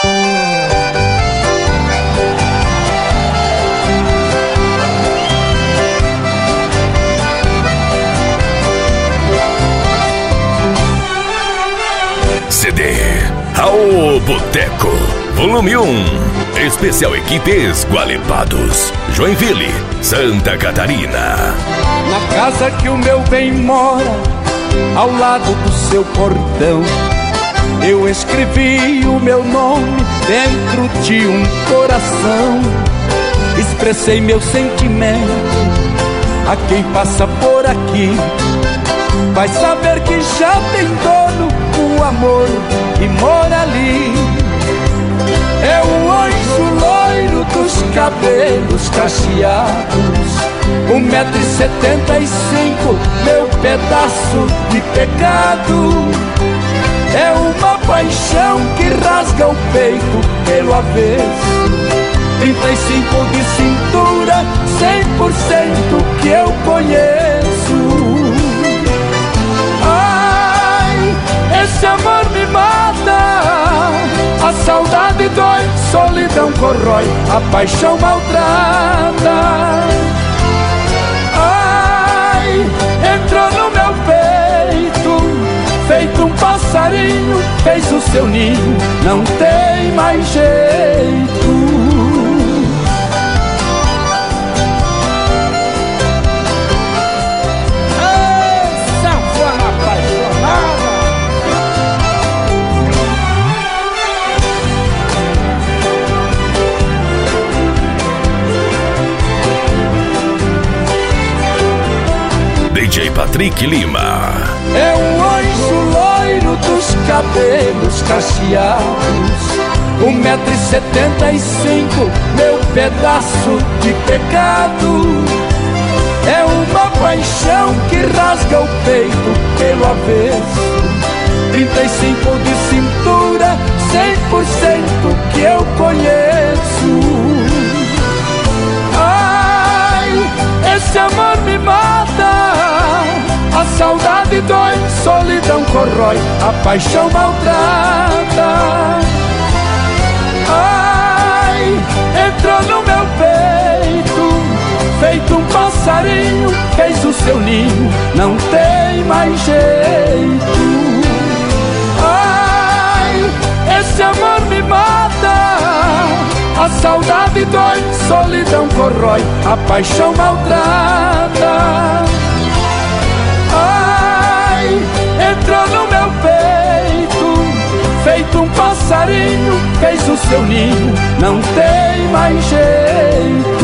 CD Ao Boteco, volume 1. Especial Equipes Gualepados, Joinville, Santa Catarina. Na casa que o meu bem mora, ao lado do seu portão, eu escrevi o meu nome dentro de um coração. Expressei meu sentimento a quem passa por aqui. Vai saber que já tem dono o amor que mora ali. É o anjo loiro dos cabelos cacheados, 1,75 m, meu pedaço de pecado. É uma paixão que rasga o peito pelo avesso, 35 de cintura, 100% que eu conheço. Ai, esse amor me mata, a saudade dói, solidão corrói, a paixão maltrata. Ai, entrou no meu peito, feito um passarinho, fez o seu ninho, não tem mais jeito. DJ Patrick Lima. É um anjo loiro dos cabelos cacheados, 1,75 m, meu pedaço de pecado. É uma paixão que rasga o peito pelo avesso, 35 de cintura, 100% que eu conheço. Ai, esse amor me mata, a saudade dói, solidão corrói, a paixão maltrata. Ai, entrou no meu peito, feito um passarinho, fez o seu ninho, não tem mais jeito. Ai, esse amor me mata, a saudade dói, solidão corrói, a paixão maltrata. Ai, entrou no meu peito, feito um passarinho, fez o seu ninho, não tem mais jeito.